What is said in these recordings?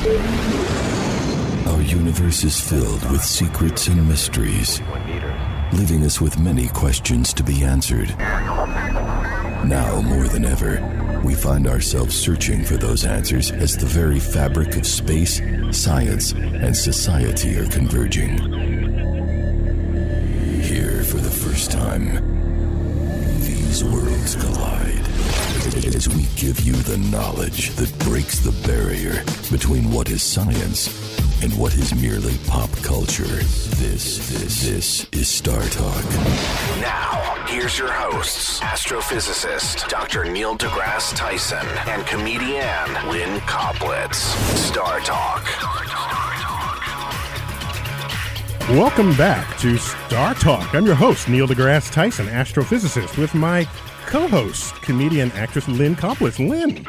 Our universe is filled with secrets and mysteries, leaving us with many questions to be answered. Now more than ever, we find ourselves searching for those answers as the very fabric of space, science, and society are converging. Here for the first time, these worlds collide. As we give you the knowledge that breaks the barrier between what is science and what is merely pop culture. This is Star Talk. Now, here's your hosts, astrophysicist Dr. Neil deGrasse Tyson and comedian Lynn Koplitz. Star Talk. Welcome back to Star Talk. I'm your host, Neil deGrasse Tyson, astrophysicist, with my co-host, comedian, actress Lynn Koplitz. Lynn.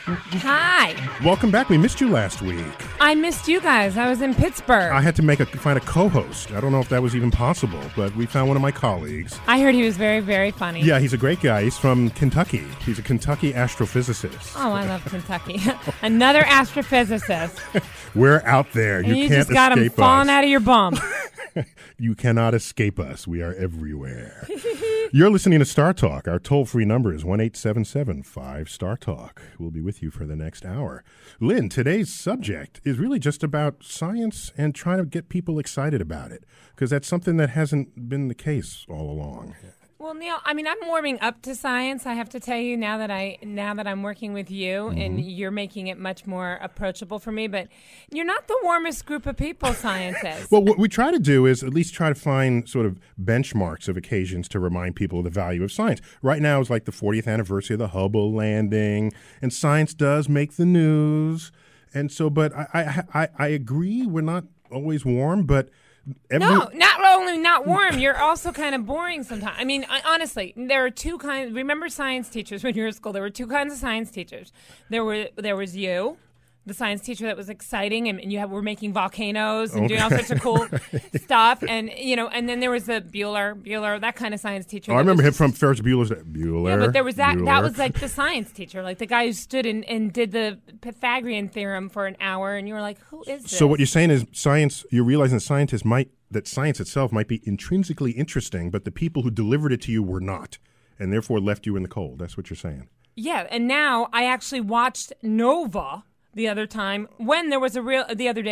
Hi. Welcome back. We missed you last week. I missed you guys. I was in Pittsburgh. I had to find a co-host. I don't know if that was even possible, but we found one of my colleagues. I heard he was very, very funny. Yeah, he's a great guy. He's from Kentucky. He's a Kentucky astrophysicist. Oh, I love Kentucky. Another astrophysicist. We're out there. You can't just got escape him falling us. out of your bum. You cannot escape us. We are everywhere. You're listening to Star Talk. Our toll-free number is 1-877-5-STAR-TALK. We'll be with you for the next hour. Lynn, today's subject is really just about science and trying to get people excited about it, because that's something that hasn't been the case all along. Well, Neil, I mean, I'm warming up to science. I have to tell you now that I'm working with you, and you're making it much more approachable for me. But you're not the warmest group of people, scientists. Well, what we try to do is at least try to find sort of benchmarks of occasions to remind people of the value of science. Right now is like the 40th anniversary of the Hubble landing, and science does make the news. And so, but I agree, we're not always warm, but. No, not only not warm, you're also kind of boring sometimes. I mean, honestly, there are two kinds. Remember science teachers when you were at school? There were two kinds of science teachers. There was you, the science teacher that was exciting, and you were making volcanoes and doing all sorts of cool stuff. And, and then there was the Bueller, that kind of science teacher. Oh, I remember him from Ferris Bueller's Bueller. Yeah, but there was that was like the science teacher, like the guy who stood and did the Pythagorean theorem for an hour, and you were like, who is this? So what you're saying is you're realizing that science itself might be intrinsically interesting, but the people who delivered it to you were not, and therefore left you in the cold. That's what you're saying. Yeah, and now I actually watched Nova the other day when there was a Real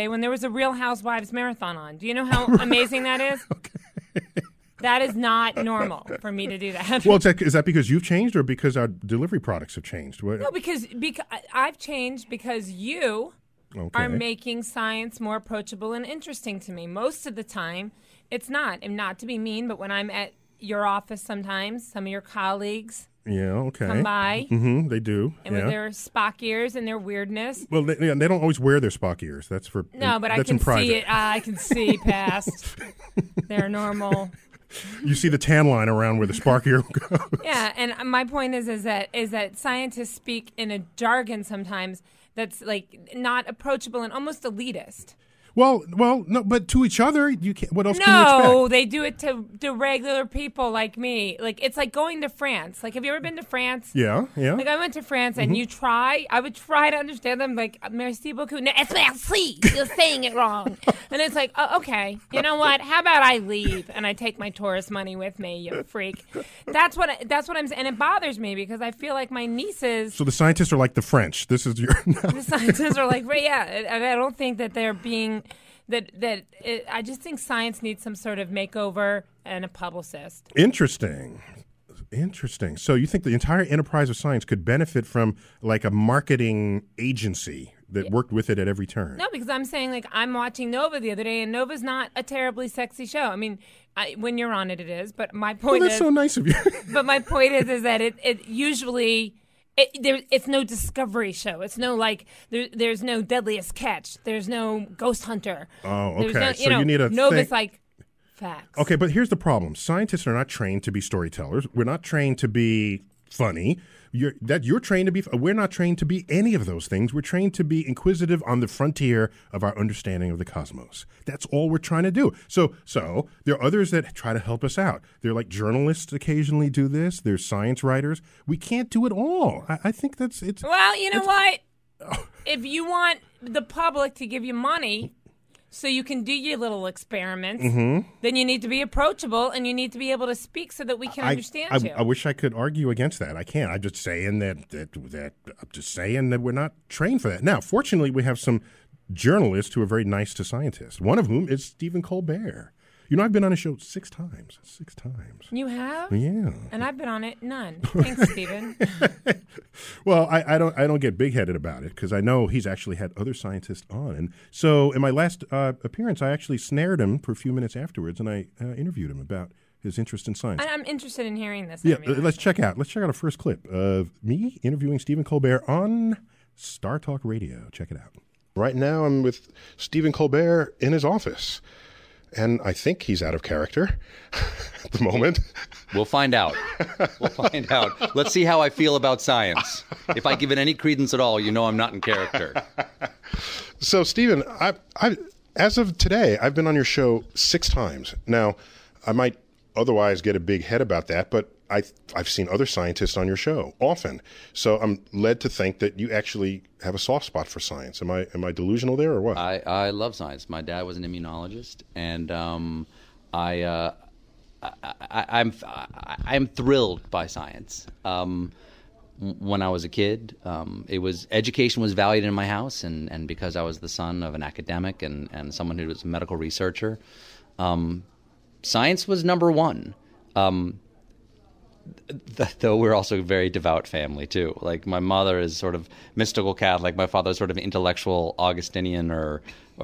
Housewives marathon on. Do you know how amazing that is? Okay. That is not normal for me to do that. Well, is that because you've changed or because our delivery products have changed? No, because I've changed because you are making science more approachable and interesting to me. Most of the time, it's not. And not to be mean, but when I'm at your office sometimes, some of your colleagues come by. Mm-hmm, they do. And with their Spock ears and their weirdness. Well, they don't always wear their Spock ears. That's for No, but I can see it. I can see past their normal. You see the tan line around where the Spock ear goes. Yeah, and my point is that scientists speak in a jargon sometimes that's like not approachable and almost elitist. Well, no, but to each other, you can't. What else can you expect? No, they do it to regular people like me. Like it's like going to France. Like, have you ever been to France? Yeah. Like I went to France, and I would try to understand them. Like, merci beaucoup. No, it's merci. You're saying it wrong. And it's like, oh, okay, you know what? How about I leave and I take my tourist money with me, you freak. That's what I'm saying, and it bothers me because I feel like my nieces. So the scientists are like the French. This is your. The scientists are like, I don't think that they're being. I just think science needs some sort of makeover and a publicist. Interesting. So you think the entire enterprise of science could benefit from like a marketing agency that worked with it at every turn? No, because I'm saying, like, I'm watching Nova the other day, and Nova's not a terribly sexy show. I mean, when you're on it, it is. But my point that's so nice of you. But my point is that it usually... It's no Discovery show. It's no there's no Deadliest Catch. There's no Ghost Hunter. Oh, okay. You need a Nova's like facts. Okay, but here's the problem. Scientists are not trained to be storytellers. We're not trained to be funny. You're trained to be. We're not trained to be any of those things. We're trained to be inquisitive on the frontier of our understanding of the cosmos. That's all we're trying to do. So there are others that try to help us out. They're like journalists occasionally do this. There's science writers. We can't do it all. I think it's. Well, you know what? if you want the public to give you money so you can do your little experiments, then you need to be approachable and you need to be able to speak so that we can understand you. I wish I could argue against that. I can't. I'm just saying that we're not trained for that. Now, fortunately, we have some journalists who are very nice to scientists. One of whom is Stephen Colbert. You know, I've been on his show 6 times. 6 times. You have? Yeah. And I've been on it none. Thanks, Stephen. Well, I don't get big-headed about it because I know he's actually had other scientists on. And so in my last appearance, I actually snared him for a few minutes afterwards, and I interviewed him about his interest in science. I'm interested in hearing this. Yeah, let's check out a first clip of me interviewing Stephen Colbert on Star Talk Radio. Check it out. Right now, I'm with Stephen Colbert in his office. And I think he's out of character at the moment. We'll find out. Let's see how I feel about science. If I give it any credence at all, you know I'm not in character. So, Stephen, I as of today, I've been on your show 6 times. Now, I might otherwise get a big head about that, but I've seen other scientists on your show often. So I'm led to think that you actually have a soft spot for science. Am I delusional there or what? I love science. My dad was an immunologist, and I'm thrilled by science. When I was a kid, education was valued in my house, and because I was the son of an academic and someone who was a medical researcher, science was number one. Though we're also a very devout family too. Like my mother is sort of mystical Catholic. My father is sort of intellectual Augustinian or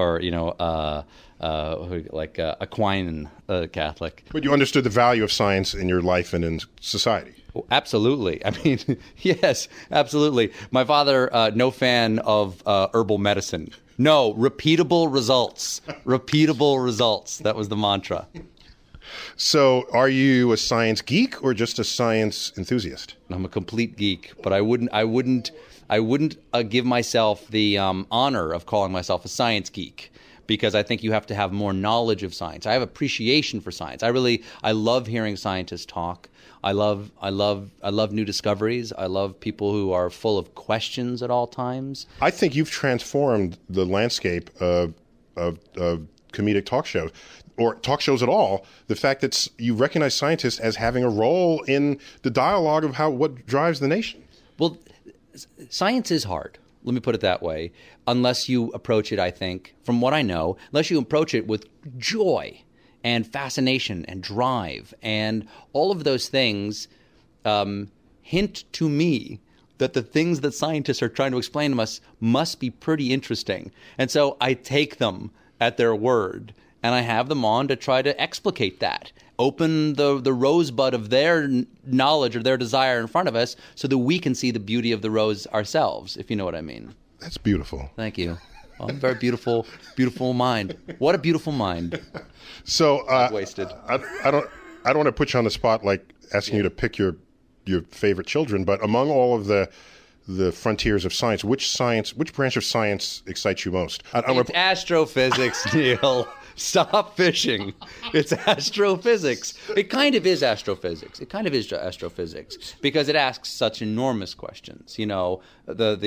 Aquinan Catholic. But you understood the value of science in your life and in society. Oh, absolutely. I mean, yes, absolutely. My father, no fan of herbal medicine. No, repeatable results. Repeatable results. That was the mantra. So are you a science geek or just a science enthusiast? I'm a complete geek, but I wouldn't give myself the honor of calling myself a science geek, because I think you have to have more knowledge of science. I have appreciation for science. I love hearing scientists talk. I love new discoveries. I love people who are full of questions at all times. I think you've transformed the landscape of comedic talk shows, or talk shows at all. The fact that you recognize scientists as having a role in the dialogue of what drives the nation. Well, science is hard. Let me put it that way. Unless you approach it, I think, from what I know, unless you approach it with joy and fascination and drive and all of those things hint to me that the things that scientists are trying to explain to us must be pretty interesting. And so I take them at their word, and I have them on to try to explicate that, open the rosebud of their knowledge or their desire in front of us so that we can see the beauty of the rose ourselves, if you know what I mean. That's beautiful. Thank you. Well, I'm a very beautiful mind. What a beautiful mind. So wasted. I don't want to put you on the spot like asking you to pick your favorite children, but among all of the frontiers of science, which branch of science excites you most? It's astrophysics, Neil. Stop fishing. It's astrophysics. It kind of is astrophysics. Because it asks such enormous questions. You know, So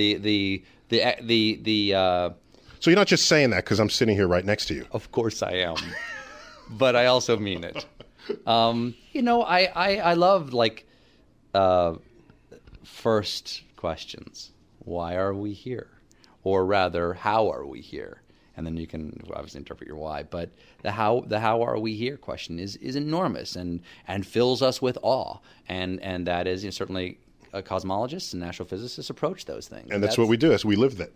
you're not just saying that because I'm sitting here right next to you. Of course I am. But I also mean it. I love first questions. Why are we here? Or rather, how are we here? And then you can obviously interpret your why. But the how are we here question is enormous and fills us with awe. And that is certainly cosmologists and astrophysicists approach those things. And that's what we do. We live that.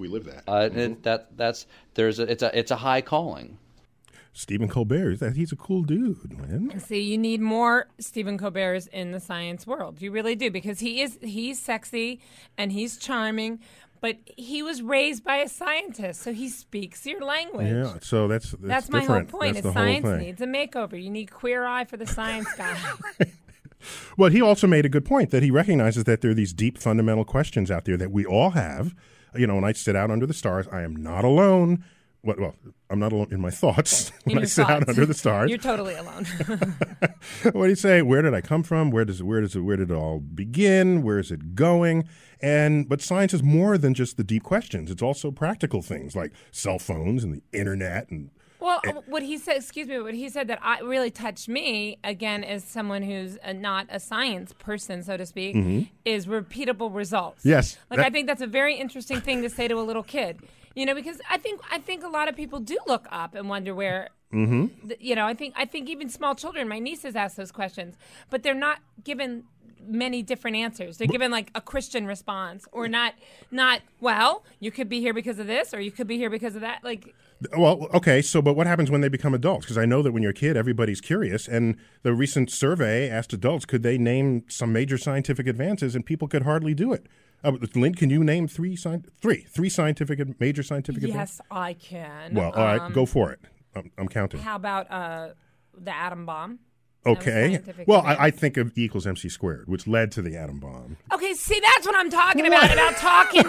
It's a high calling. Stephen Colbert, he's a cool dude, man. See, you need more Stephen Colberts in the science world. You really do, because he's sexy and he's charming, but he was raised by a scientist, so he speaks your language. Yeah, so that's my whole point. That's it's science needs a makeover. You need queer eye for the science guy. Well, he also made a good point that he recognizes that there are these deep fundamental questions out there that we all have. You know, when I sit out under the stars, I am not alone. Well, I'm not alone in my thoughts In when I your sit out thoughts. under the stars. You're totally alone. What do you say? Where did I come from? Where did it all begin? Where is it going? But science is more than just the deep questions. It's also practical things like cell phones and the internet and. Well, what he said that really touched me, again, as someone who's not a science person, so to speak, is repeatable results. Yes. I think that's a very interesting thing to say to a little kid. Because I think a lot of people do look up and wonder where. I think even small children, my nieces ask those questions, but they're not given many different answers. They're given like a Christian response, or not. Well, you could be here because of this, or you could be here because of that. Well, okay. But what happens when they become adults? Because I know that when you're a kid, everybody's curious, and the recent survey asked adults, could they name some major scientific advances, and people could hardly do it. Lynn, can you name three major scientific advances? Yes, I can. Well, all right, go for it. I'm counting. How about the atom bomb? Okay. Well, I think of E equals MC squared, which led to the atom bomb. Okay, see, that's what I'm talking about talking.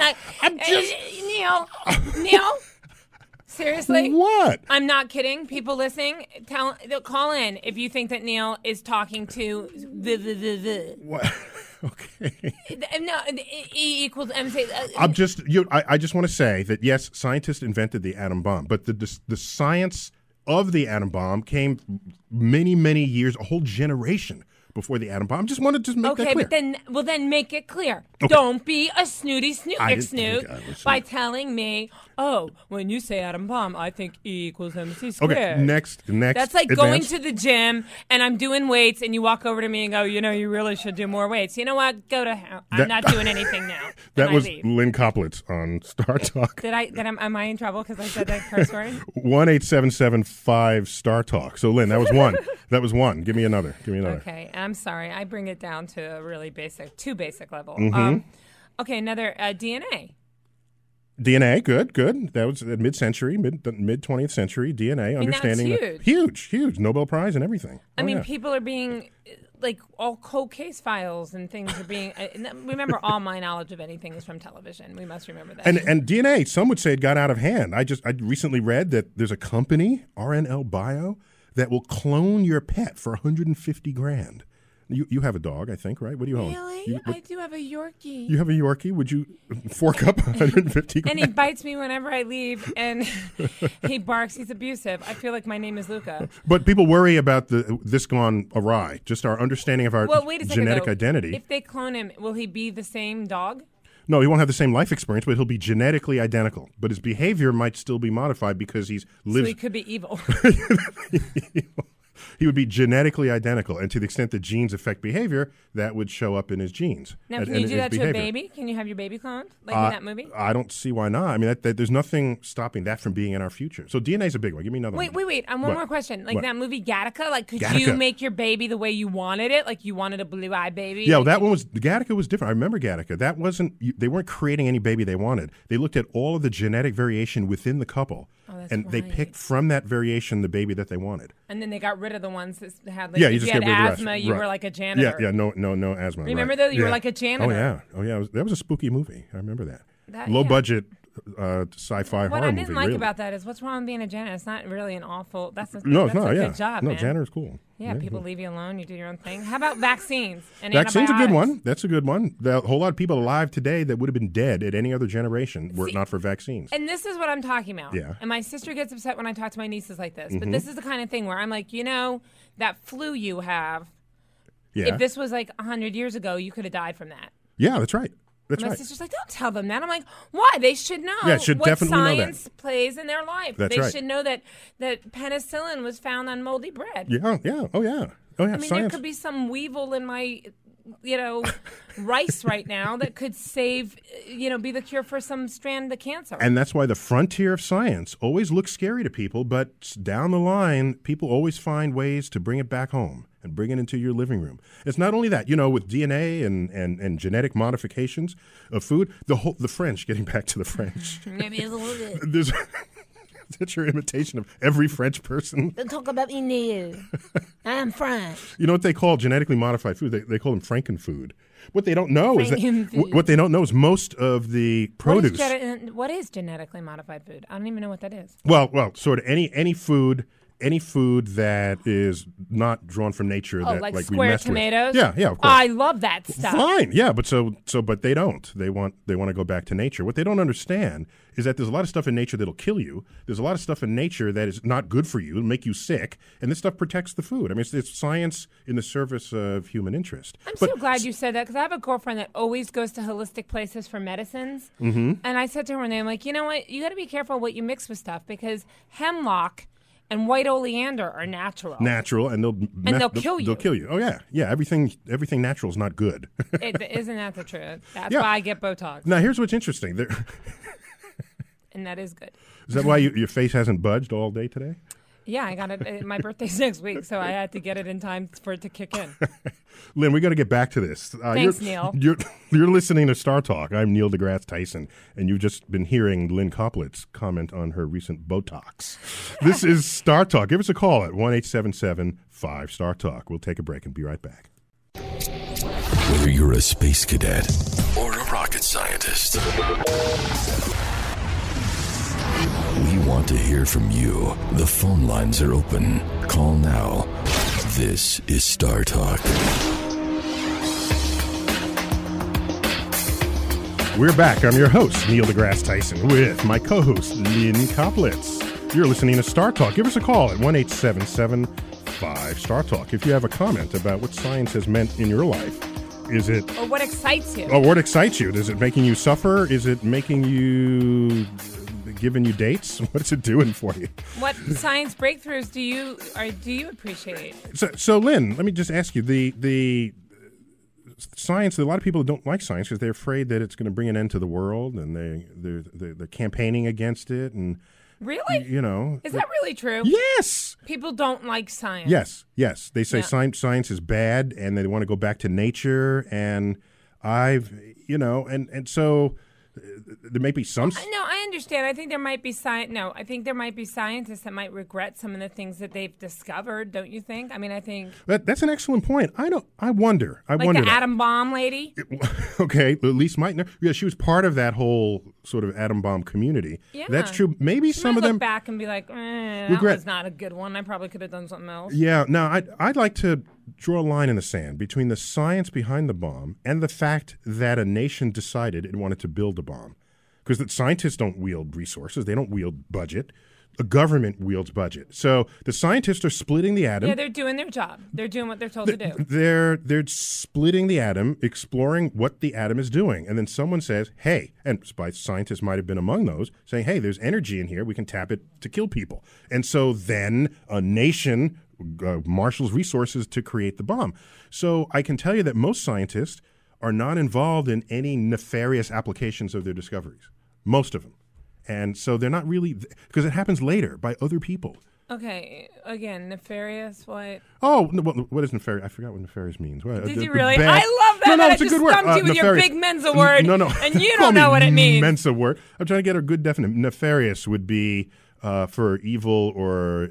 Neil. Seriously? What? I'm not kidding. People listening, call in if you think that Neil is talking to the. What? Okay. No, E equals MC. I just want to say that yes, scientists invented the atom bomb, but the science of the atom bomb came many, many years, a whole generation before the atom bomb. Just wanted to make that clear. Okay, but then make it clear. Okay. Don't be a snooty snoot by snooty. telling me, oh, when you say atom bomb, I think E equals MC squared. Okay, next. That's like going to the gym and I'm doing weights and you walk over to me and go, you really should do more weights. You know what? Go to hell. I'm not doing anything now. That was Lynn Koplitz on Star Talk. Am I in trouble because I said that curse word? 1-877-5 Talk. So Lynn, that was one. That was one. Give me another. Okay, I'm sorry. I bring it down to a really too basic level. Okay, another DNA. DNA, good. That was mid-century, mid 20th century. DNA, understanding that's huge. Nobel Prize and everything. People are being all cold case files and things are being. Remember, all my knowledge of anything is from television. We must remember that. And DNA, some would say it got out of hand. I recently read that there's a company, RNL Bio, that will clone your pet for $150,000. You have a dog, I think, right? What do you own? Really? I do have a Yorkie. You have a Yorkie? Would you fork up $150,000? And he bites me whenever I leave, and he barks. He's abusive. I feel like my name is Luca. But people worry about this gone awry, just our understanding of our genetic identity. If they clone him, will he be the same dog? No, he won't have the same life experience, but he'll be genetically identical. But his behavior might still be modified because so he could be evil. He would be genetically identical, and to the extent that genes affect behavior, that would show up in his genes. Now, can you do that to a baby? Can you have your baby cloned, like in that movie? I don't see why not. I mean, there's nothing stopping that from being in our future. So DNA is a big one. Give me another one. Wait. One more question. That movie Gattaca, could you make your baby the way you wanted it? Like you wanted a blue-eyed baby? Yeah, that one was, Gattaca was different. I remember Gattaca. That wasn't, they weren't creating any baby they wanted. They looked at all of the genetic variation within the couple. And they picked from that variation the baby that they wanted. And then they got rid of the ones that had, you if just you had get rid of the asthma, rest. you Right. were like a janitor. Yeah, no asthma. Remember right. though, you were like a janitor. Oh yeah. That was a spooky movie. I remember that. Low budget sci-fi horror movie. What I didn't like really. about that is what's wrong with being a janitor? It's not really an awful. That's a good job, man. Janitor's cool. Yeah, people leave you alone. You do your own thing. How about vaccines and Vaccines antibiotics? a good one. That's a good one. There are a whole lot of people alive today that would have been dead at any other generation were it not for vaccines. And this is what I'm talking about. Yeah. And my sister gets upset when I talk to my nieces like this. But this is the kind of thing where I'm like, that flu you have, if this was like 100 years ago, you could have died from that. Yeah, that's right. My sister's like, don't tell them that. I'm like, why? They should know what science plays in their life. That's they should know that penicillin was found on moldy bread. Yeah. Oh, yeah. I mean, there could be some weevil in my, rice right now that could save, be the cure for some strand of cancer. And that's why the frontier of science always looks scary to people, but down the line, people always find ways to bring it back home and bring it into your living room. It's not only that, with DNA and genetic modifications of food, the French, getting back to the French. Maybe it's a little bit. That's your imitation of every French person. Don't talk about me now. I'm French. You know what they call genetically modified food? They call them Frankenfood. What they don't know is Premium that food. what they don't know is most of the produce. What is genetically modified food? I don't even know what that is. Well, sort of any food that is not drawn from nature. Oh, that like we square messed with. tomatoes? Yeah, of course. I love that stuff. Fine, yeah, but but they don't. They want to go back to nature. What they don't understand is that there's a lot of stuff in nature that'll kill you. There's a lot of stuff in nature that is not good for you, it'll make you sick, and this stuff protects the food. I mean, it's science in the service of human interest. I'm so glad you said that because I have a girlfriend that always goes to holistic places for medicines. Mm-hmm. And I said to her one day, I'm like, you know what? You got to be careful what you mix with stuff because hemlock and white oleander are natural. And they'll kill you. They'll kill you. Oh yeah. Everything natural is not good. Isn't that the truth? That's why I get Botox. Now here's what's interesting. And that is good. Is that why your face hasn't budged all day today? Yeah, I got it. My birthday's next week, so I had to get it in time for it to kick in. Lynn, we got to get back to this. Thanks, Neil. You're listening to Star Talk. I'm Neil deGrasse Tyson, and you've just been hearing Lynn Koplitz comment on her recent Botox. This is Star Talk. Give us a call at 1-877-5-STAR-TALK. We'll take a break and be right back. Whether you're a space cadet or a rocket scientist, we want to hear from you. The phone lines are open. Call now. This is Star Talk. We're back. I'm your host, Neil deGrasse Tyson, with my co-host, Lynn Koplitz. You're listening to Star Talk. Give us a call at 1-877-5-STAR-TALK. If you have a comment about what science has meant in your life, is it... Or what excites you. Or what excites you. Is it making you suffer? Is it making you... giving you dates? What's it doing for you? What science breakthroughs do you appreciate? So Lynn, let me just ask you, the science, a lot of people don't like science because they're afraid that it's going to bring an end to the world, and they're campaigning against it, and really, is that really true? Yes, people don't like science. Yes, they say science is bad, and they want to go back to nature, and and so there may be some. No, I understand. I think there might be I think there might be scientists that might regret some of the things that they've discovered. Don't you think? I mean, I think that's an excellent point. I wonder. Like the atom bomb lady. Okay, at least might know. Yeah, she was part of that whole sort of atom bomb community. Yeah, that's true. Maybe she some might of them look back and be like, that was not a good one. I probably could have done something else. Yeah. Now, I'd like to draw a line in the sand between the science behind the bomb and the fact that a nation decided it wanted to build a bomb. Because the scientists don't wield resources. They don't wield budget. A government wields budget. So the scientists are splitting the atom. Yeah, they're doing their job. They're doing what they're told to do. They're splitting the atom, exploring what the atom is doing. And then someone says, hey, and scientists might have been among those, saying, hey, there's energy in here. We can tap it to kill people. And so then a nation marshals resources to create the bomb. So I can tell you that most scientists are not involved in any nefarious applications of their discoveries. Most of them. And so they're not really, because it happens later by other people. Okay, again, nefarious, what? Oh, what is nefarious? I forgot what nefarious means. What, Did you really? I love that. No, I it's a just good word. stumped you with your big Mensa word. No. And you don't know what it means. Mensa word. I'm trying to get a good definition. Nefarious would be for evil or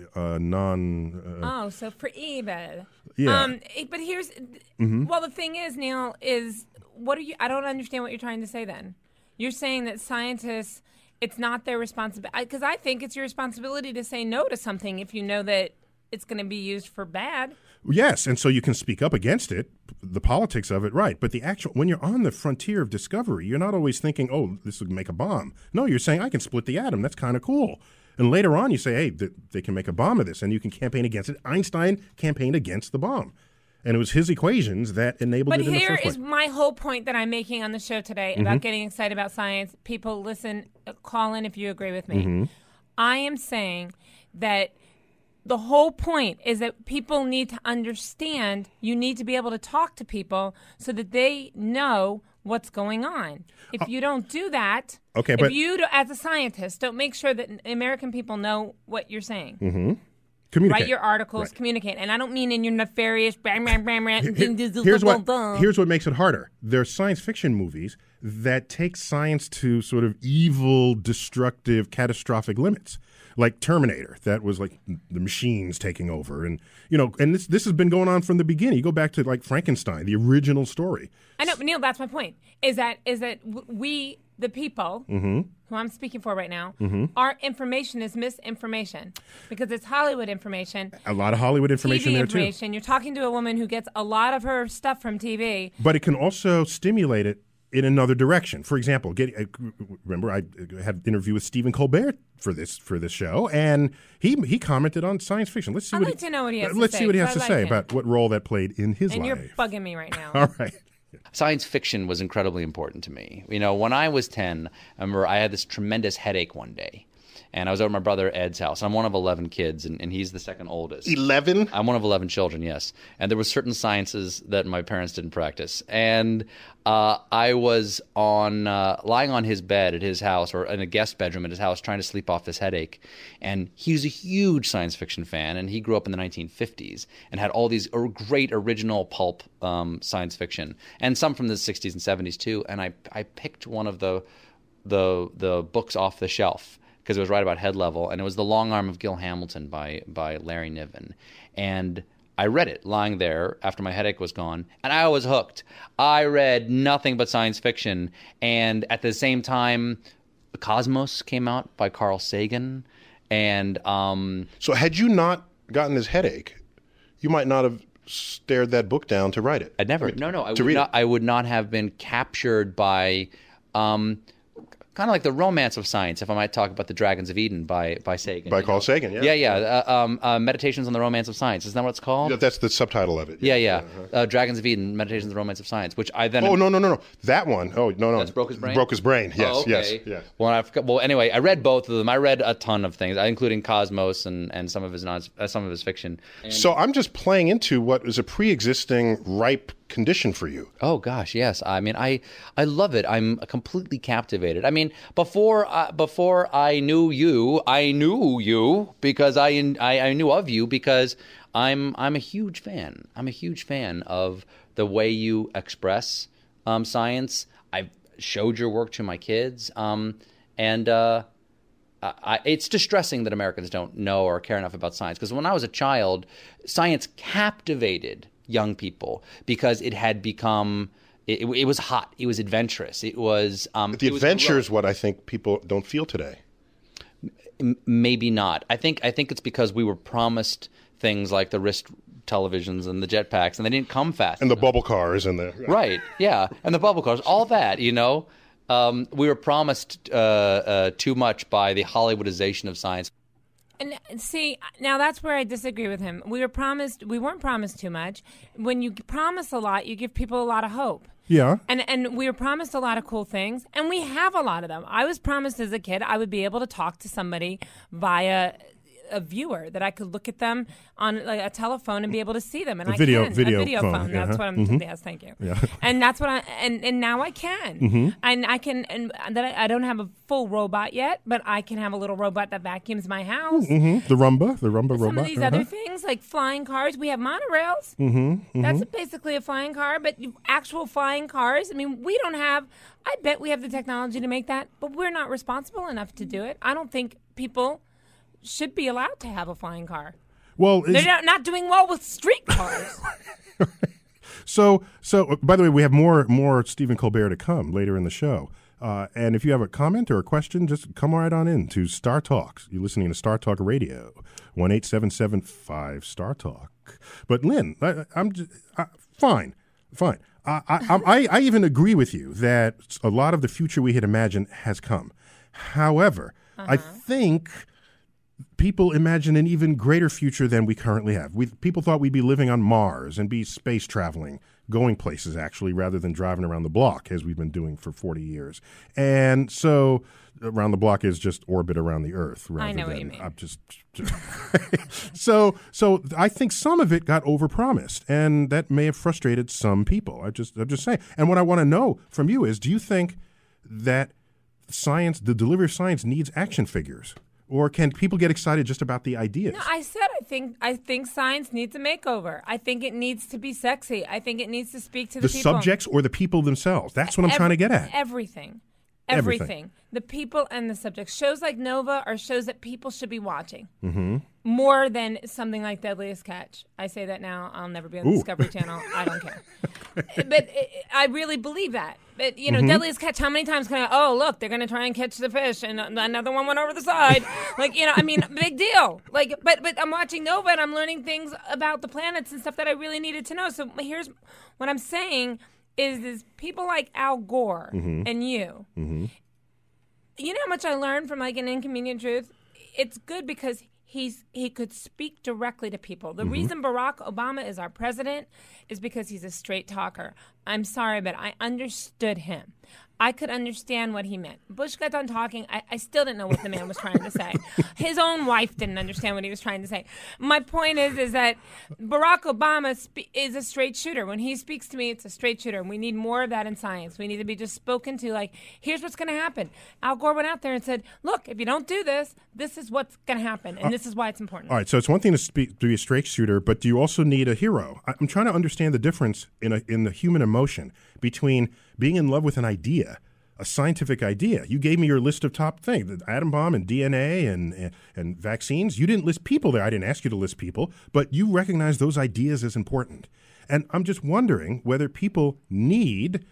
non... so for evil. Yeah. But here's... Mm-hmm. Well, the thing is, Neil, is... I don't understand what you're trying to say then. You're saying that scientists... It's not their responsibility, because I think it's your responsibility to say no to something if you know that it's going to be used for bad. Yes, and so you can speak up against it, the politics of it, right. But when you're on the frontier of discovery, you're not always thinking, oh, this would make a bomb. No, you're saying, I can split the atom. That's kind of cool. And later on, you say, hey, they can make a bomb of this, and you can campaign against it. Einstein campaigned against the bomb. And it was his equations that enabled it in the first place. But here is my whole point that I'm making on the show today about getting excited about science. People, listen, call in if you agree with me. Mm-hmm. I am saying that the whole point is that people need to understand, you need to be able to talk to people so that they know what's going on. If you don't do that, if you, as a scientist, don't make sure that American people know what you're saying. Mm-hmm. Communicate. Write your articles, communicate. And I don't mean in your nefarious... Here's what makes it harder. There are science fiction movies that take science to sort of evil, destructive, catastrophic limits. Like Terminator, that was like the machines taking over, and this has been going on from the beginning. You go back to like Frankenstein, the original story. I know, Neil. That's my point. Is that we, the people, who I'm speaking for right now, our information is misinformation because it's Hollywood information. A lot of Hollywood information TV there information. too. You're talking to a woman who gets a lot of her stuff from TV, but it can also stimulate it in another direction. For example, remember I had an interview with Stephen Colbert for this show, and he commented on science fiction. Let's see I'd like to know what he has to say. Let's see what he has to I say like about what role that played in his and life. you're bugging me right now. All right. Science fiction was incredibly important to me. When I was 10, I remember I had this tremendous headache one day. And I was over at my brother Ed's house. I'm one of 11 kids, and he's the second oldest. 11? I'm one of 11 children, yes. And there were certain sciences that my parents didn't practice. And I was lying on his bed at his house, or in a guest bedroom at his house, trying to sleep off this headache. And he was a huge science fiction fan, and he grew up in the 1950s and had all these great original pulp science fiction, and some from the 60s and 70s too. And I picked one of the books off the shelf, because it was right about head level, and it was The Long Arm of Gil Hamilton by Larry Niven. And I read it lying there after my headache was gone, and I was hooked. I read nothing but science fiction, and at the same time, Cosmos came out by Carl Sagan, and So had you not gotten this headache, you might not have stared that book down to write it. I'd never. I would not have been captured by kind of like the romance of science, if I might talk about The Dragons of Eden by Sagan. By Carl Sagan, yeah. Yeah. Meditations on the Romance of Science. Isn't that what it's called? Yeah, that's the subtitle of it. Yeah. Dragons of Eden, Meditations on the Romance of Science, which I then... Oh, no. That one. Oh, no. That's Broke His Brain? Broke His Brain, yes, Oh, okay. yes. Well, anyway, I read both of them. I read a ton of things, including Cosmos and some of his fiction. So I'm just playing into what is a pre-existing ripe condition for you. Oh gosh, yes. I mean, I love it. I'm completely captivated. I mean, before I knew you because I knew of you because I'm a huge fan. I'm a huge fan of the way you express science. I've showed your work to my kids, and it's distressing that Americans don't know or care enough about science. Because when I was a child, science captivated young people because it had become it was hot, it was adventurous, it was the adventure is what I think people don't feel today. Maybe not. I think it's because we were promised things like the wrist televisions and the jetpacks, and they didn't come fast and enough. The bubble cars and the right, yeah, and the bubble cars, all that, we were promised too much by the Hollywoodization of science. And see, now that's where I disagree with him. We weren't promised too much. When you promise a lot, you give people a lot of hope. Yeah. And we were promised a lot of cool things, and we have a lot of them. I was promised as a kid I would be able to talk to somebody via a viewer, that I could look at them on a telephone and be able to see them. And a video phone. That's what I'm. Mm-hmm. Yes, thank you. Yeah. And that's what and now I can. Mm-hmm. And I can. And that I don't have a full robot yet, but I can have a little robot that vacuums my house. Mm-hmm. The Roomba robot. Some of these other things like flying cars. We have monorails. Mm-hmm. Mm-hmm. That's basically a flying car, but actual flying cars. I mean, we don't have. I bet we have the technology to make that, but we're not responsible enough to do it. I don't think people should be allowed to have a flying car. Well, they're not doing well with street cars. So, by the way, we have more Stephen Colbert to come later in the show. And if you have a comment or a question, just come right on in to Star Talks. You're listening to Star Talk Radio, 1-877-5-STAR-TALK. But Lynn, I'm just, fine. I even agree with you that a lot of the future we had imagined has come. However, I think people imagine an even greater future than we currently have. People thought we'd be living on Mars and be space traveling, going places actually, rather than driving around the block as we've been doing for 40 years. And so around the block is just orbit around the Earth. I know what you mean. I'm just so I think some of it got overpromised, and that may have frustrated some people. I'm just saying. And what I want to know from you is, do you think that science, the delivery of science, needs action figures? Or can people get excited just about the ideas? No, I said I think science needs a makeover. I think it needs to be sexy. I think it needs to speak to the people. Subjects or the people themselves? That's what I'm trying to get at. Everything. The people and the subjects. Shows like Nova are shows that people should be watching. Mm-hmm. More than something like Deadliest Catch. I say that now. I'll never be on the Discovery Channel. I don't care. But I really believe that. But, Deadliest Catch, how many times can look, they're going to try and catch the fish, and another one went over the side. Big deal. But I'm watching Nova, and I'm learning things about the planets and stuff that I really needed to know. So here's what I'm saying is people like Al Gore and you. Mm-hmm. You know how much I learned from an Inconvenient Truth? It's good because he could speak directly to people. The reason Barack Obama is our president is because he's a straight talker. I'm sorry, but I understood him. I could understand what he meant. Bush got done talking. I still didn't know what the man was trying to say. His own wife didn't understand what he was trying to say. My point is that Barack Obama is a straight shooter. When he speaks to me, it's a straight shooter. And we need more of that in science. We need to be just spoken to here's what's going to happen. Al Gore went out there and said, look, if you don't do this, this is what's going to happen. And this is why it's important. All right, so it's one thing to be a straight shooter, but do you also need a hero? I'm trying to understand the difference in the human emotion between being in love with an idea, a scientific idea. You gave me your list of top things, the atom bomb and DNA and vaccines. You didn't list people there. I didn't ask you to list people, but you recognize those ideas as important. And I'm just wondering whether people need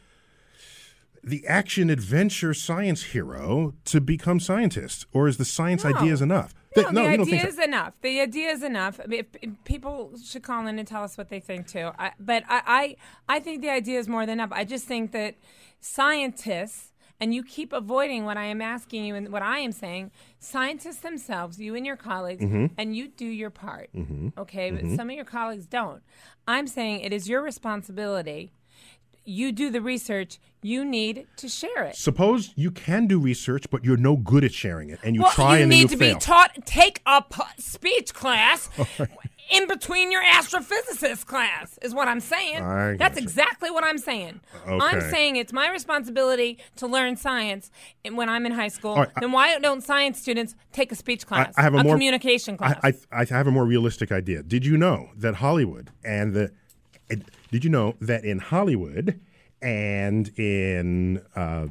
the action-adventure science hero to become scientists, or is the science ideas enough? The idea is enough. The idea is enough. I mean, people should call in and tell us what they think, too. But I think the idea is more than enough. I just think that scientists, and you keep avoiding what I am asking you and what I am saying, scientists themselves, you and your colleagues, and you do your part, okay? But some of your colleagues don't. I'm saying it is your responsibility. You do the research. You need to share it. Suppose you can do research, but you're no good at sharing it, and you try and then you fail. You need to be taught. Take a speech class in between your astrophysicist class, is what I'm saying. That's exactly what I'm saying. Okay. I'm saying it's my responsibility to learn science when I'm in high school. Then why don't science students take a speech class, I have a communication class? I have a more realistic idea. Did you know that Hollywood and Did you know that in Hollywood and in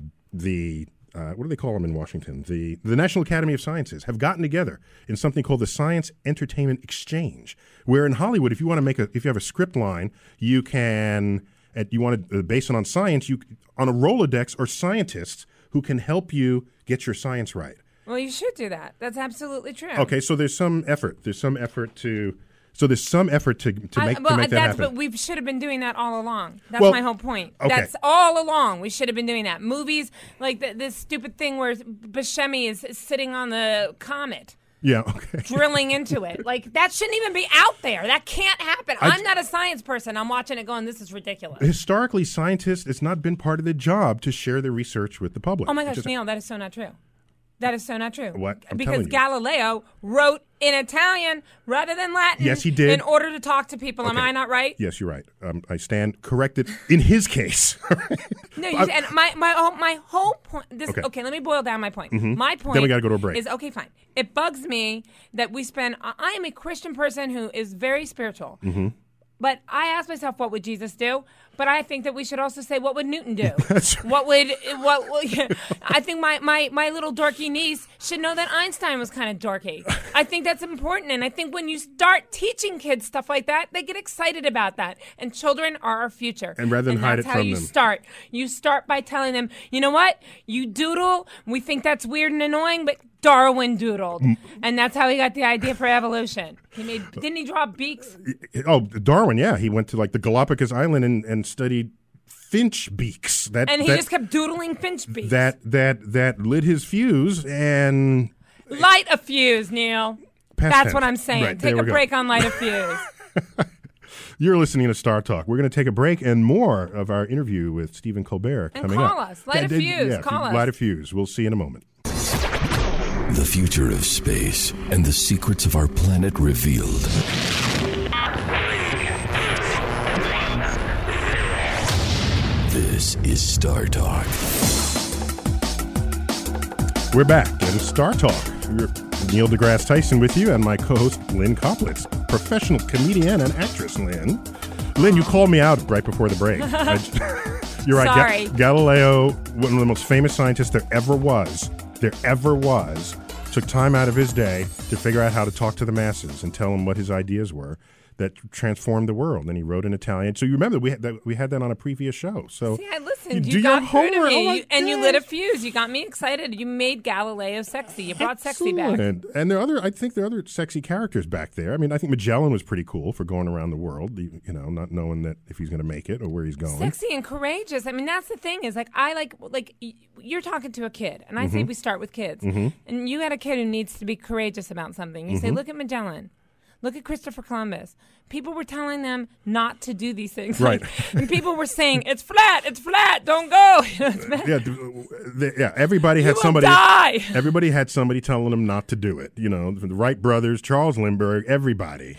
what do they call them in Washington? The National Academy of Sciences have gotten together in something called the Science Entertainment Exchange, where in Hollywood, if you have a script line, you can, you want to base it on science, on a Rolodex or scientists who can help you get your science right. Well, you should do that. That's absolutely true. Okay, so there's some effort. There's some effort to make that happen. But we should have been doing that all along. That's my whole point. Okay. That's all along. We should have been doing that. Movies like this stupid thing where Buscemi is sitting on the comet. Yeah, okay. Drilling into it. That shouldn't even be out there. That can't happen. I'm not a science person. I'm watching it going, this is ridiculous. Historically, scientists, it's not been part of their job to share their research with the public. Oh my gosh, Neil, that is so not true. That is so not true. What? Because Galileo wrote in Italian rather than Latin. Yes, he did. In order to talk to people. Okay. Am I not right? Yes, you're right. I stand corrected in his case. No, and my whole point. Okay, let me boil down my point. Mm-hmm. My point. Then we got to go to a break. Is okay, fine. It bugs me that we spend. I am a Christian person who is very spiritual. Mm-hmm. But I ask myself, what would Jesus do? But I think that we should also say, what would Newton do? That's right. I think my little dorky niece should know that Einstein was kind of dorky. I think that's important. And I think when you start teaching kids stuff like that, they get excited about that. And children are our future. And rather than hide it from them. That's how you start. You start by telling them, you know what? You doodle. We think that's weird and annoying, but Darwin doodled. And that's how he got the idea for evolution. Didn't he draw beaks? Oh, Darwin, yeah. He went to the Galapagos Island and studied finch beaks. He just kept doodling finch beaks. That lit his fuse and... Light a fuse, Neil. That's what I'm saying. Right, take a break on light a fuse. You're listening to Star Talk. We're going to take a break and more of our interview with Stephen Colbert coming up. Call us. Light a fuse. Call us. Light a fuse. We'll see you in a moment. The future of space and the secrets of our planet revealed. This is Star Talk. We're back. It is Star Talk. We're Neil deGrasse Tyson with you and my co-host Lynn Koplitz, professional comedian and actress. Lynn, you called me out right before the break. You're right. Sorry. Galileo, one of the most famous scientists there ever was, took time out of his day to figure out how to talk to the masses and tell them what his ideas were that transformed the world. And he wrote in Italian. So you remember we had that on a previous show. So see, I listened. You do You got your through to homework. me, Oh my and you gosh. lit a fuse. You got me excited. You made Galileo sexy. You brought sexy back. Excellent. And I think there are other sexy characters back there. I mean, I think Magellan was pretty cool for going around the world, not knowing that if he's going to make it or where he's going. Sexy and courageous. I mean, that's the thing is I like you're talking to a kid, and I say we start with kids. And you had a kid who needs to be courageous about something. You say, look at Magellan. Look at Christopher Columbus. People were telling them not to do these things. Right. And people were saying, it's flat, don't go. Everybody had will somebody. die. Everybody had somebody telling them not to do it. The Wright brothers, Charles Lindbergh, everybody.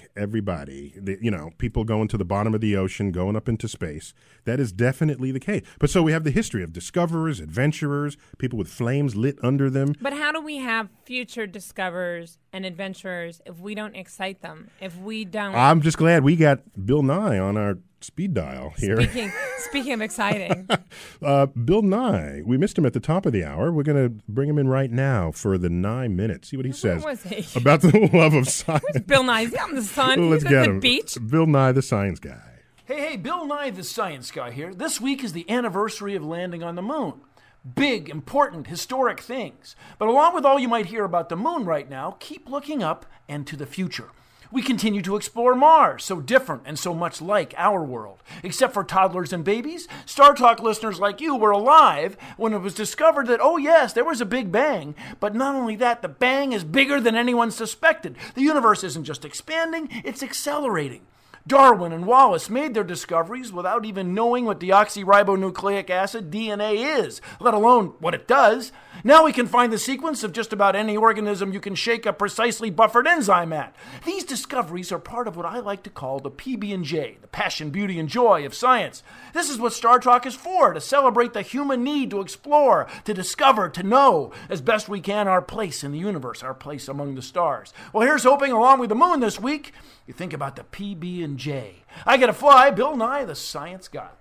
People going to the bottom of the ocean, going up into space. That is definitely the case. But so we have the history of discoverers, adventurers, people with flames lit under them. But how do we have future discoverers and adventurers if we don't excite them? If we don't? I'm just glad we got Bill Nye on our speed dial here. Speaking of exciting. Bill Nye, we missed him at the top of the hour. We're going to bring him in right now for the Nye Minute. See what he says was he? about the love of science. Bill Nye, he's out in the sun. Let's He's get at the him. beach. Bill Nye, the science guy. Hey, Bill Nye the Science Guy here. This week is the anniversary of landing on the moon. Big, important, historic things. But along with all you might hear about the moon right now, keep looking up and to the future. We continue to explore Mars, so different and so much like our world. Except for toddlers and babies, Star Talk listeners like you were alive when it was discovered that, oh yes, there was a Big Bang. But not only that, the bang is bigger than anyone suspected. The universe isn't just expanding, it's accelerating. Darwin and Wallace made their discoveries without even knowing what deoxyribonucleic acid, DNA, is, let alone what it does. Now we can find the sequence of just about any organism you can shake a precisely buffered enzyme at. These discoveries are part of what I like to call the PB&J, the passion, beauty, and joy of science. This is what Star Talk is for, to celebrate the human need to explore, to discover, to know, as best we can, our place in the universe, our place among the stars. Well, here's hoping, along with the moon this week, you think about the PB&J. I get to fly Bill Nye, the Science Guy.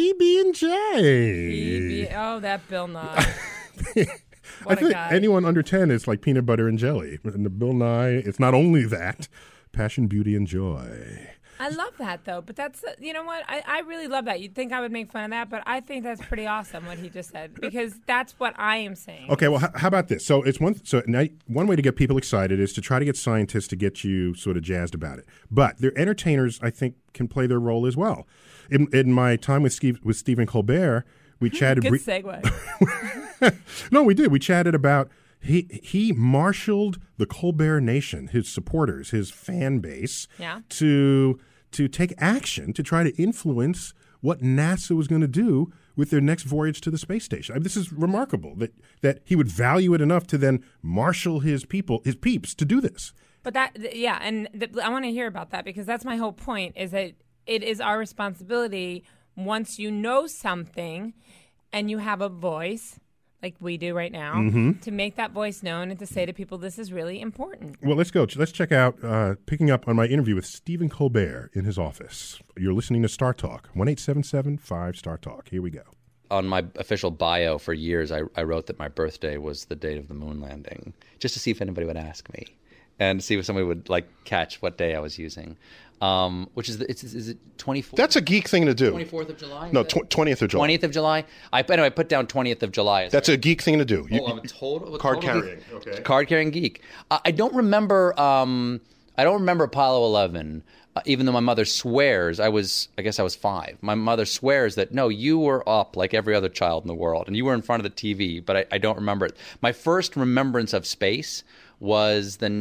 PB&J. Oh, that Bill Nye. I think guy. anyone under 10 is like peanut butter and jelly. And the Bill Nye, it's not only that, passion, beauty, and joy. I love that, though. But that's, you know what? I really love that. You'd think I would make fun of that, but I think that's pretty awesome what he just said, because that's what I am saying. Okay, well, how about this? So it's one way to get people excited is to try to get scientists to get you sort of jazzed about it. But their entertainers, I think, can play their role as well. In my time with Stephen Colbert, we chatted. Good segue. No, we did. We chatted about he marshaled the Colbert Nation, his supporters, his fan base, to take action to try to influence what NASA was going to do with their next voyage to the space station. I mean, this is remarkable that he would value it enough to then marshal his peeps to do this. But I want to hear about that, because that's my whole point, is that it is our responsibility, once you know something and you have a voice, like we do right now, to make that voice known and to say to people, this is really important. Well, let's go. Let's check out, picking up on my interview with Stephen Colbert in his office. You're listening to Star Talk, 1-877-5-STAR-TALK. Here we go. On my official bio for years, I wrote that my birthday was the date of the moon landing, just to see if anybody would ask me and see if somebody would catch what day I was using. Which is is it 24th? That's a geek thing to do. 24th of July? No, 20th of July. 20th of July? I put down 20th of July. That's a geek thing to do. I'm a total card total carrying. geek. Okay. Card carrying geek. I don't remember. I don't remember Apollo 11. Even though my mother swears, I guess I was 5. My mother swears that, no, you were up like every other child in the world, and you were in front of the TV, but I don't remember it. My first remembrance of space was the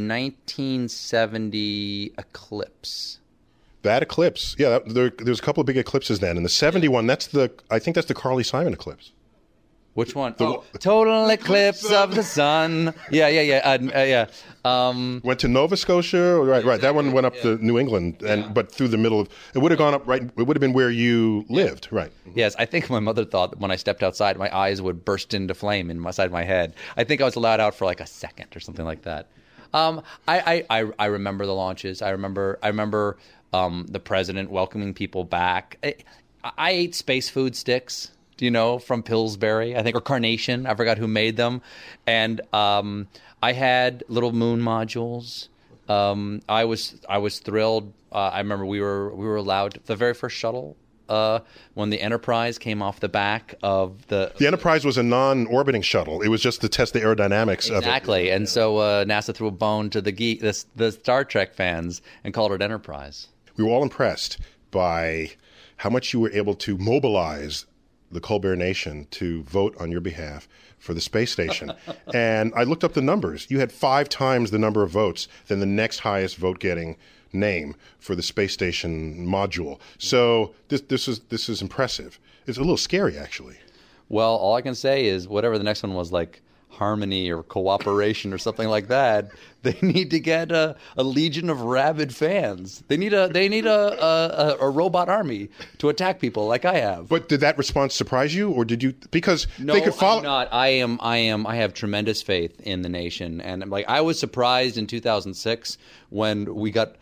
1970 eclipse. That eclipse. Yeah, there's a couple of big eclipses then. And the 71, I think that's the Carly Simon eclipse. Which one? Total eclipse of the sun. Yeah. Went to Nova Scotia. Right. That one went up to New England, but through the middle of it would have gone up right. It would have been where you lived, right? Yes, I think my mother thought that when I stepped outside, my eyes would burst into flame inside my head. I think I was allowed out for like a second or something like that. I remember the launches. I remember the president welcoming people back. I ate space food sticks, from Pillsbury, I think, or Carnation. I forgot who made them. And I had little moon modules. I was thrilled. I remember we were allowed the very first shuttle. When the Enterprise came off the back of the Enterprise was a non-orbiting shuttle. It was just to test the aerodynamics of it. Exactly. And so NASA threw a bone to the Star Trek fans and called it Enterprise. We were all impressed by how much you were able to mobilize the Colbert Nation to vote on your behalf for the space station. And I looked up the numbers. You had 5 times the number of votes than the next highest vote-getting name for the space station module. So this is impressive. It's a little scary, actually. Well, all I can say is whatever the next one was, like harmony or cooperation or something like that, they need to get a legion of rabid fans. They need a robot army to attack people like I have. But did that response surprise you, or did you? Because no, they could follow. I'm not. I have tremendous faith in the nation, and I was surprised in 2006 when we got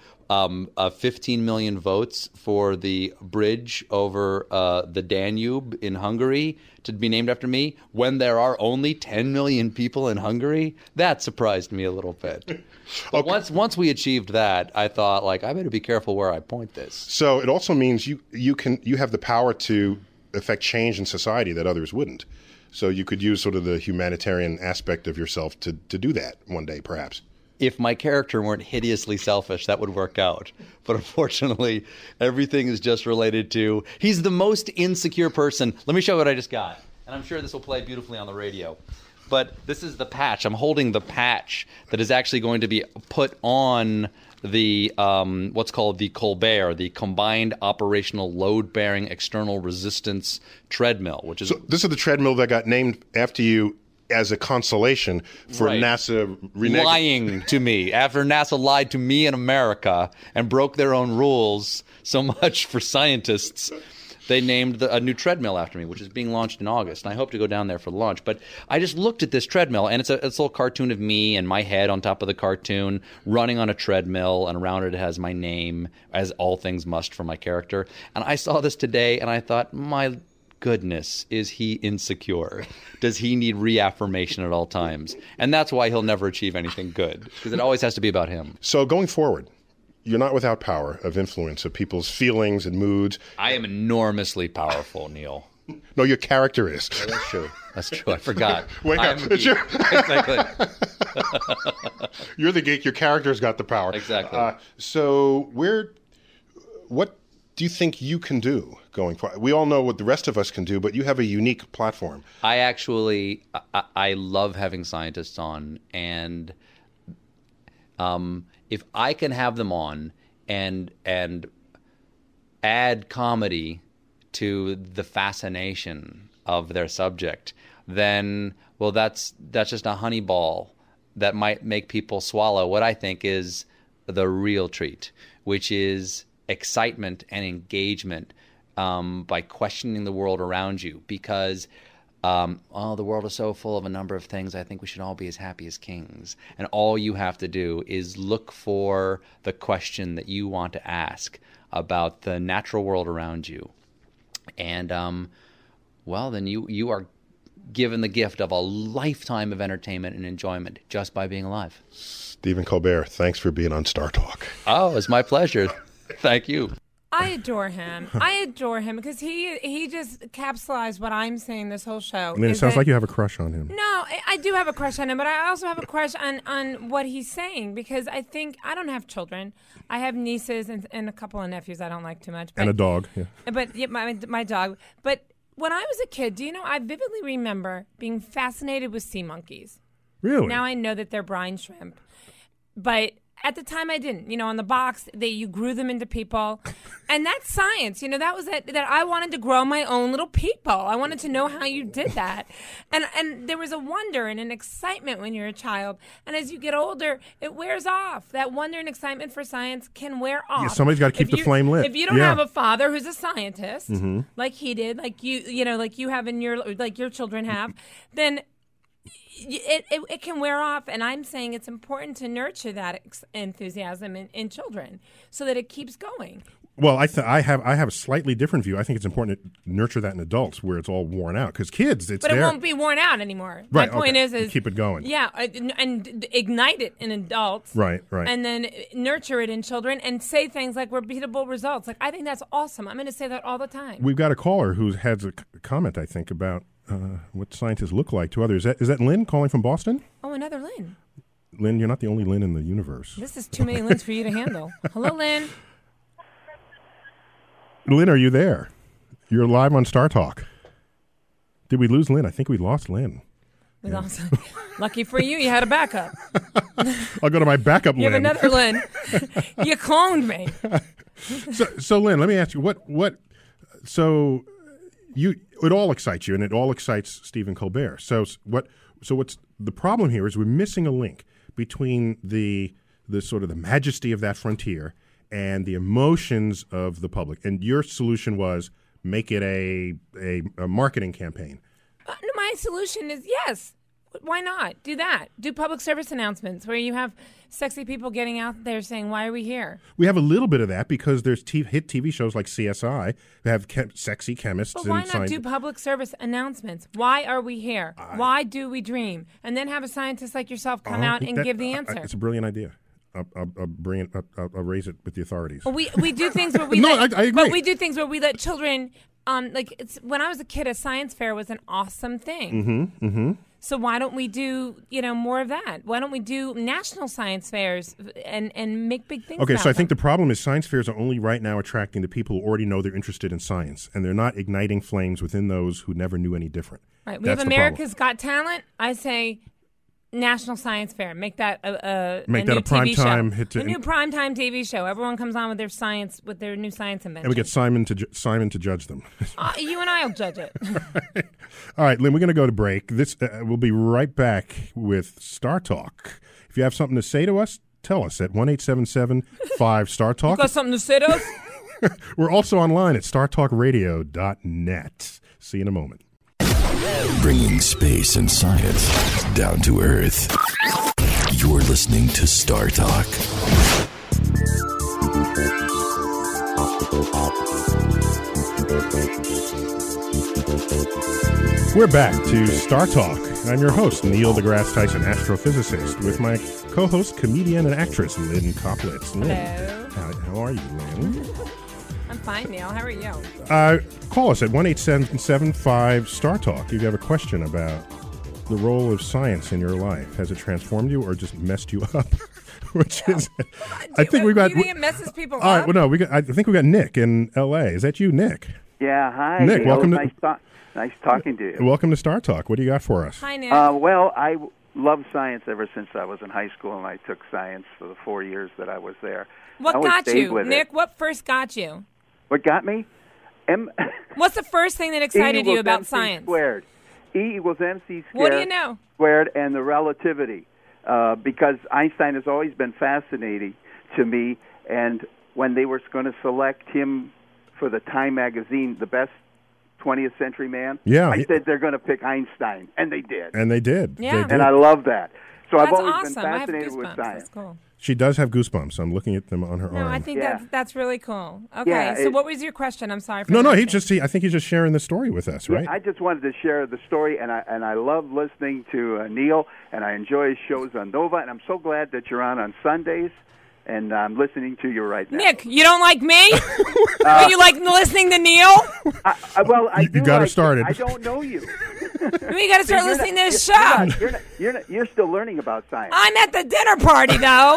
15 million votes for the bridge over the Danube in Hungary to be named after me, when there are only 10 million people in Hungary. That surprised me a little bit. But once we achieved that, I thought, I better be careful where I point this. So it also means you have the power to affect change in society that others wouldn't. So you could use sort of the humanitarian aspect of yourself to do that one day, perhaps. If my character weren't hideously selfish, that would work out. But unfortunately, everything is just related to, he's the most insecure person. Let me show you what I just got. And I'm sure this will play beautifully on the radio. But this is the patch. I'm holding the patch that is actually going to be put on the what's called the Colbert, the Combined Operational Load-Bearing External Resistance Treadmill, which is... So this is the treadmill that got named after you as a consolation for NASA lying to me after NASA lied to me in America and broke their own rules so much for scientists. They named a new treadmill after me, which is being launched in August, and I hope to go down there for the launch. But I just looked at this treadmill, and it's a little cartoon of me and my head on top of the cartoon running on a treadmill, and around it has my name, as all things must for my character. And I saw this today, and I thought, my goodness, is he insecure? Does he need reaffirmation at all times? And that's why he'll never achieve anything good, because it always has to be about him. So going forward, you're not without power of influence of people's feelings and moods. I am enormously powerful, Neil. No, your character is. Oh, that's true. That's true. I forgot. Wake up. It's Exactly. You're the geek. Your character's got the power. Exactly. So what do you think you can do going forward? We all know what the rest of us can do, but you have a unique platform. I love having scientists on, and if I can have them on and add comedy to the fascination of their subject, then, well, that's just a honey ball that might make people swallow what I think is the real treat, which is excitement and engagement by questioning the world around you, because the world is so full of a number of things. I think we should all be as happy as kings. And all you have to do is look for the question that you want to ask about the natural world around you. And, then you are given the gift of a lifetime of entertainment and enjoyment just by being alive. Stephen Colbert, thanks for being on Star Talk. Oh, it's my pleasure. Thank you. I adore him. Because he just capsulized what I'm saying this whole show. I mean, it sounds like you have a crush on him. No, I do have a crush on him, but I also have a crush on what he's saying, because I think I don't have children. I have nieces and a couple of nephews I don't like too much. But, and a dog. Yeah. But yeah, my dog. But when I was a kid, do you know, I vividly remember being fascinated with sea monkeys. Really? Now I know that they're brine shrimp. But at the time I didn't. You know, on the box, you grew them into people. And that's science. You know, that was that I wanted to grow my own little people. I wanted to know how you did that. And there was a wonder and an excitement when you're a child. And as you get older, it wears off. That wonder and excitement for science can wear off. Yeah, somebody's got to keep the flame lit. If you don't have a father who's a scientist, like he did, like you have in your children have, then it can wear off, and I'm saying it's important to nurture that enthusiasm in children so that it keeps going. Well, I have a slightly different view. I think it's important to nurture that in adults where it's all worn out. Because kids, it's But there. it won't be worn out anymore. Right, My point okay. is Keep it going. Yeah, and ignite it in adults. Right. And then nurture it in children and say things like repeatable results. Like, I think that's awesome. I'm going to say that all the time. We've got a caller who has a comment, I think, about what scientists look like to others. Is that Lynn calling from Boston? Oh, another Lynn. Lynn, you're not the only Lynn in the universe. This is too many Lynns for you to handle. Hello, Lynn. Lynn, are you there? You're live on Star Talk. Did we lose Lynn? I think we lost Lynn. We lost. Lucky for you, you had a backup. I'll go to my backup You Lynn. have another Lynn. You cloned me. So Lynn, let me ask you, it all excites you, and it all excites Stephen Colbert. So what's the problem here is we're missing a link between the sort of the majesty of that frontier and the emotions of the public. And your solution was make it a marketing campaign. No, my solution is yes. Why not? Do that. Do public service announcements where you have sexy people getting out there saying, why are we here? We have a little bit of that because there's hit TV shows like CSI that have sexy chemists. But why not do public service announcents? Why are we here? Why do we dream? And then have a scientist like yourself come out and give the answer. It's a brilliant idea. I'll raise it with the authorities. Well, we do things where we No, let, I agree. But we do things where we let children when I was a kid, a science fair was an awesome thing. So why don't we do more of that? Why don't we do national science fairs and make big things? Okay, about so I think them? the problem is science fairs are only right now attracting the people who already know they're interested in science, and they're not igniting flames within those who never knew any different. Right. We That's have the problem. America's Got Talent. I say National Science Fair. Make that a Make new that a prime TV time show. hit. A new primetime TV show. Everyone comes on with their new science invention. And we get Simon to judge them. You and I will judge it. All right, Lynn, we're going to go to break. We'll be right back with Star Talk. If you have something to say to us, tell us at 1-877-5-STAR-TALK. Got something to say to us? We're also online at startalkradio.net. See you in a moment. Bringing space and science down to Earth. You're listening to Star Talk. We're back to Star Talk. I'm your host, Neil deGrasse Tyson, astrophysicist, with my co-host, comedian and actress, Lynn Koplitz. Lynn, Hello. how are you, Lynn? I'm fine, Neil. How are you? Call us at 1-877-5-STAR-TALK if you have a question about the role of science in your life. Has it transformed you or just messed you up? Which is, I think we got. Do you think it messes people all right, up? well, no, I think we got Nick in L.A. Is that you, Nick? Yeah, hi. Nick, Neil. welcome to- Nice talking to you. Welcome to Star Talk. What do you got for us? Hi, Nick. Well, I love science ever since I was in high school, and I took science for the 4 years that I was there. I What always got stayed you? with Nick, it. what first got you? What got me? What's the first thing that excited you about MC science? Squared. E equals MC squared. What do you know? Squared and the relativity. Because Einstein has always been fascinating to me, and when they were going to select him for the Time magazine, the best 20th century man, I said they're going to pick Einstein, and they did. And they did. Yeah. They did. And I love that. So That's I've always awesome. been I have fascinated with goosebumps. science. That's cool. She does have goosebumps. I'm looking at them on her No, arm. I think Yeah. that's really cool. Okay, Yeah, so what was your question? I'm sorry for No, interrupting. I think he's just sharing the story with us, right? I just wanted to share the story, and I love listening to Neil, and I enjoy his shows on Nova, and I'm so glad that you're on Sundays, and I'm listening to you right now. Nick, you don't like me? Or you like listening to Neil? Well, I do got her like started. I don't know you. We got to start listening to this show. You're still learning about science. I'm at the dinner party, though.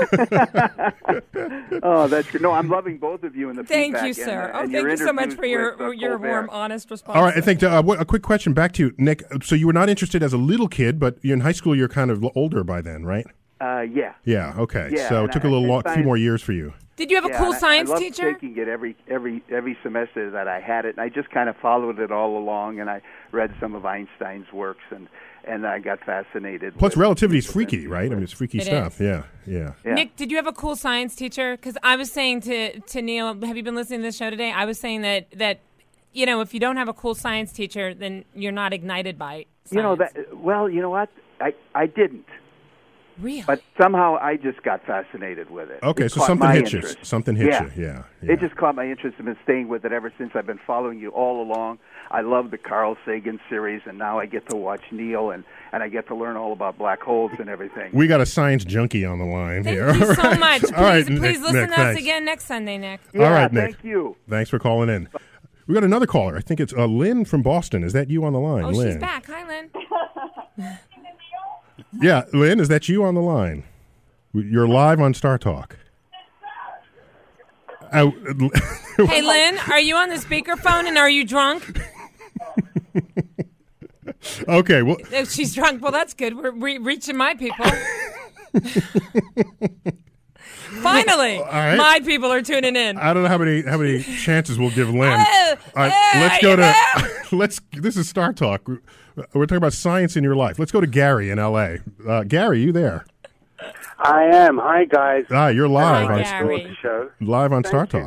Oh, that's good. No, I'm loving both of you in the Thank feedback you, sir. and thank your you so much interviews for your with, your Colbert. warm, honest response. All right, I think a quick question back to you, Nick. So you were not interested as a little kid, but you're in high school. You're kind of older by then, right? Yeah. Yeah. Okay. Yeah, so it and took a few science- more years for you. Did you have a Yeah, cool and science I loved teacher? taking it every semester that I had it, and I just kind of followed it all along, and I read some of Einstein's works, and I got fascinated. Plus, with relativity is with freaky, MC right? I mean, squared. it's freaky It stuff. is. Yeah. Yeah. Nick, did you have a cool science teacher? Because I was saying to Neil, have you been listening to this show today? I was saying that if you don't have a cool science teacher, then you're not ignited by science. You know what? I didn't. Really? But somehow I just got fascinated with it. Okay, It so caught something my hit you. interest. Something hit you. Yeah. It just caught my interest. I've been staying with it ever since. I've been following you all along. I love the Carl Sagan series, and now I get to watch Neil, and I get to learn all about black holes and everything. We got a science junkie on the line Thank here. you so much. Please, All right, please Nick, listen Nick, to us thanks. again next Sunday, Nick. Yeah, All right, Nick. thank you. Thanks for calling in. We got another caller. I think it's Lynn from Boston. Is that you on the line, Oh, Lynn? she's back. Hi, Lynn. Yeah, Lynn, is that you on the line? You're live on Star Talk. Hey, Lynn, are you on the speakerphone and are you drunk? Okay, well, If she's drunk, well, that's good. We're reaching my people. Finally, right. my people are tuning in. I don't know how many chances we'll give Lynn. Oh, All right, hey, let's go you to This is Star Talk. We're talking about science in your life. Let's go to Gary in L.A. Gary, you there? I am. Hi, guys. You're live Hi, on Gary. Show. Star Thank you. Talk.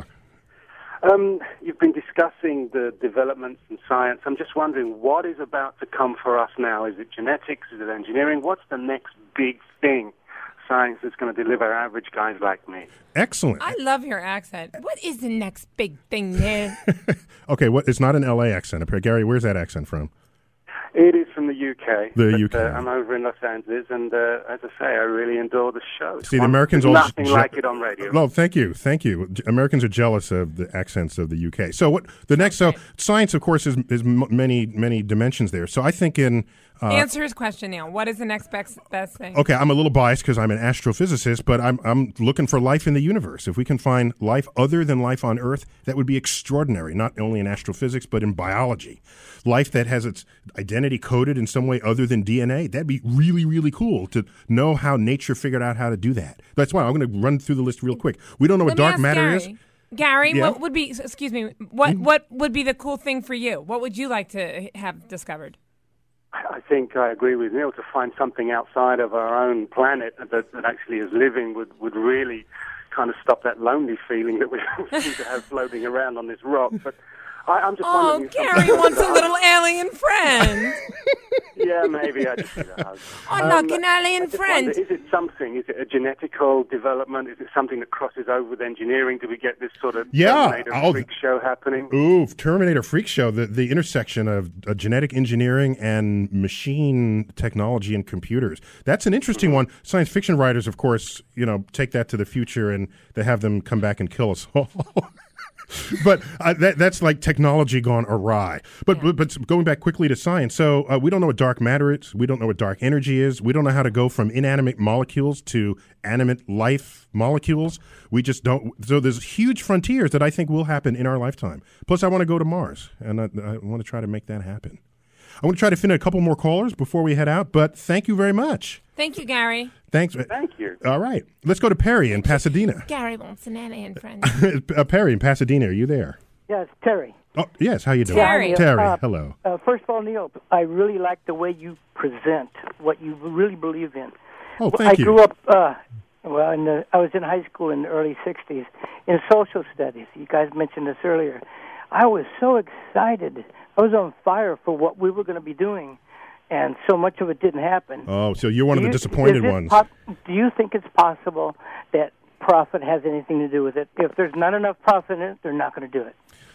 You've been discussing the developments in science. I'm just wondering, what is about to come for us now? Is it genetics? Is it engineering? What's the next big thing science is going to deliver average guys like me? Excellent. I love your accent. What is the next big thing there? Okay, it's not an L.A. accent. Gary, where's that accent from? It is from the UK. The UK. I'm over in Los Angeles, and as I say, I really adore the show. See, the Americans There's always nothing like it on radio. No, thank you. Americans are jealous of the accents of the UK. So what the next? So science, of course, is many dimensions there. So I think in Answer his question, Neil. What is the next best thing? okay, I'm a little biased because I'm an astrophysicist, but I'm looking for life in the universe. If we can find life other than life on Earth, that would be extraordinary. Not only in astrophysics, but in biology, life that has its identity coded in some way other than DNA. That'd be really, really cool to know how nature figured out how to do that. That's why I'm going to run through the list real quick. We don't know what Let me dark ask matter Gary. is. Gary, Yeah? what would be? Excuse me. What would be the cool thing for you? What would you like to have discovered? I think I agree with Neil. To find something outside of our own planet that actually is living would really kind of stop that lonely feeling that we seem to have floating around on this rock. But I'm just Oh, wondering. Gary wants a little alien friend. Yeah, maybe I just. Like an alien I just friend. wonder, is it something? Is it a genetical development? Is it something that crosses over with engineering? Do we get this sort of Terminator freak show happening? Ooh, Terminator freak show. The intersection of genetic engineering and machine technology and computers. That's an interesting one. Science fiction writers, of course, take that to the future and they have them come back and kill us all. But that's like technology gone awry. But going back quickly to science, so we don't know what dark matter is. We don't know what dark energy is. We don't know how to go from inanimate molecules to animate life molecules. We just don't. So there's huge frontiers that I think will happen in our lifetime. Plus, I want to go to Mars, and I want to try to make that happen. I want to try to fit in a couple more callers before we head out, but thank you very much. Thank you, Gary. Thanks. Thank you. All right. Let's go to Perry in Pasadena. Gary wants an alien friend. Perry in Pasadena, are you there? Yes, Terry. Oh, yes. How you doing? Terry. Hello. First of all, Neil, I really like the way you present what you really believe in. Oh, thank you. I grew up, I was in high school in the early 60s in social studies. You guys mentioned this earlier. I was so excited. I was on fire for what we were going to be doing, and so much of it didn't happen. Oh, so you're one of the disappointed ones. Do you think it's possible that profit has anything to do with it? If there's not enough profit in it, they're not going to do it.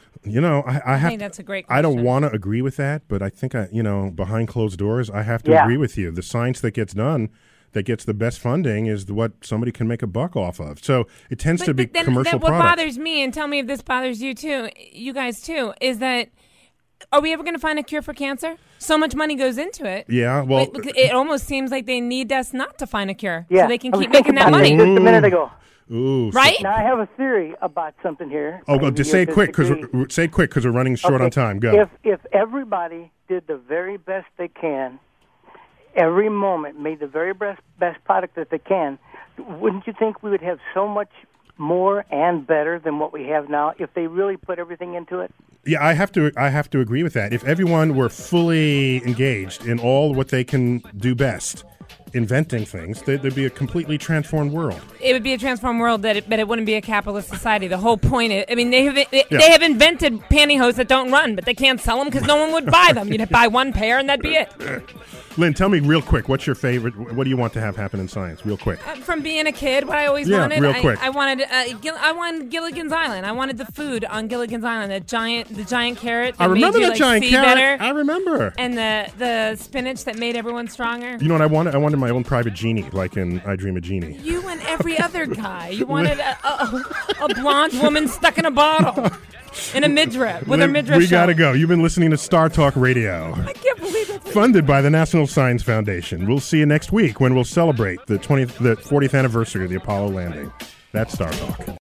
I think that's a great question. I don't want to agree with that, but I think behind closed doors, I have to agree with you. The science that gets done, that gets the best funding, is what somebody can make a buck off of. So it tends to be commercial what products. bothers me, and tell me if this bothers you too, you guys too, is that are we ever going to find a cure for cancer? So much money goes into it. Yeah, well, it almost seems like they need us not to find a cure, Yeah. so they can keep making that money. Just a minute ago. Ooh, Right? Now, I have a theory about something here. just say it quick because we're running short on time. Go. If everybody did the very best they can, every moment made the very best product that they can, wouldn't you think we would have so much more and better than what we have now if they really put everything into it? Yeah, I have to agree with that. If everyone were fully engaged in all what they can do best, inventing things, there'd be a completely transformed world. It would be a transformed world, but it wouldn't be a capitalist society. The whole point is, I mean, they have invented pantyhose that don't run, but they can't sell them because no one would buy them. You'd buy one pair and that'd be it. Lynn, tell me real quick, what's your favorite? What do you want to have happen in science? Real quick. From being a kid, what I always wanted. Real quick. I wanted Gilligan's Island. I wanted the food on Gilligan's Island. The giant carrot. That I remember made you, that giant see carrot. Better. I remember. And the spinach that made everyone stronger. You know what I wanted? I wanted my own private genie, like in I Dream of Jeannie. You and every other guy. You wanted a blonde woman stuck in a bottle. In a midriff, with her midriff We showing. gotta go. You've been listening to Star Talk Radio. I can't believe it. Funded by the National Science Foundation. We'll see you next week when we'll celebrate the 40th anniversary of the Apollo landing. That's Star Talk.